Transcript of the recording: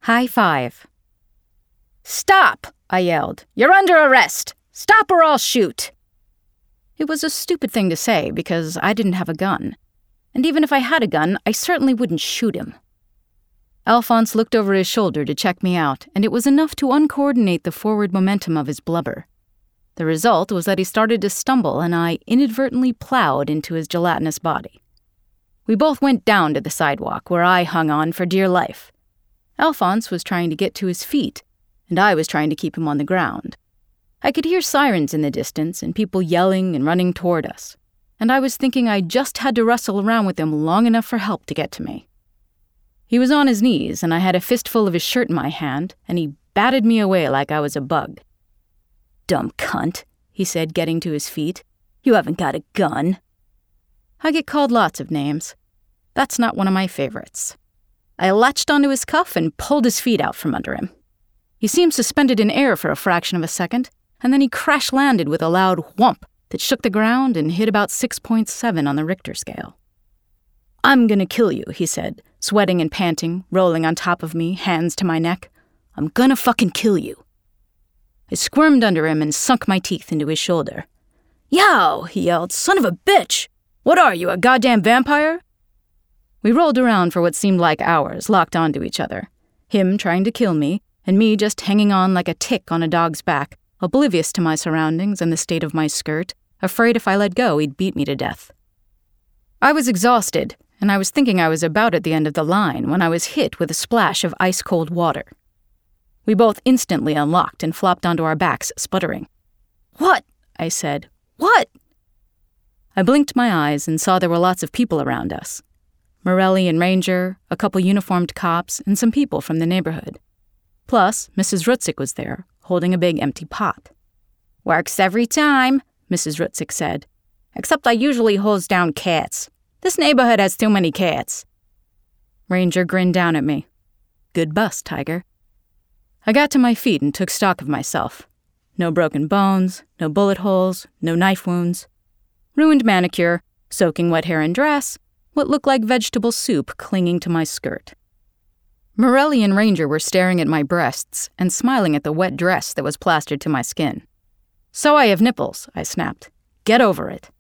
High five. "Stop!" I yelled. "You're under arrest! Stop or I'll shoot!" It was a stupid thing to say because I didn't have a gun. And even if I had a gun, I certainly wouldn't shoot him. Alphonse looked over his shoulder to check me out, and it was enough to uncoordinate the forward momentum of his blubber. The result was that he started to stumble, and I inadvertently plowed into his gelatinous body. We both went down to the sidewalk, where I hung on for dear life. Alphonse was trying to get to his feet, and I was trying to keep him on the ground. I could hear sirens in the distance and people yelling and running toward us, and I was thinking I just had to wrestle around with him long enough for help to get to me. He was on his knees, and I had a fistful of his shirt in my hand, and he batted me away like I was a bug. "Dumb cunt," he said, getting to his feet. "You haven't got a gun." I get called lots of names. That's not one of my favorites. I latched onto his cuff and pulled his feet out from under him. He seemed suspended in air for a fraction of a second, and then he crash-landed with a loud whump that shook the ground and hit about 6.7 on the Richter scale. "I'm gonna kill you," he said, sweating and panting, rolling on top of me, hands to my neck. "I'm gonna fucking kill you." I squirmed under him and sunk my teeth into his shoulder. "Yow!" he yelled. "Son of a bitch! What are you, a goddamn vampire?" We rolled around for what seemed like hours, locked onto each other. Him trying to kill me, and me just hanging on like a tick on a dog's back, oblivious to my surroundings and the state of my skirt, afraid if I let go he'd beat me to death. I was exhausted, and I was thinking I was about at the end of the line when I was hit with a splash of ice-cold water. We both instantly unlocked and flopped onto our backs, sputtering. "What?" I said. "What?" I blinked my eyes and saw there were lots of people around us. Morelli and Ranger, a couple uniformed cops, and some people from the neighborhood. Plus, Mrs. Rutzik was there, holding a big empty pot. "Works every time," Mrs. Rutzik said. "Except I usually hose down cats. This neighborhood has too many cats." Ranger grinned down at me. "Good bust, Tiger." I got to my feet and took stock of myself. No broken bones, no bullet holes, no knife wounds. Ruined manicure, soaking wet hair and dress, what looked like vegetable soup clinging to my skirt. Morelli and Ranger were staring at my breasts and smiling at the wet dress that was plastered to my skin. "So I have nipples," I snapped. "Get over it."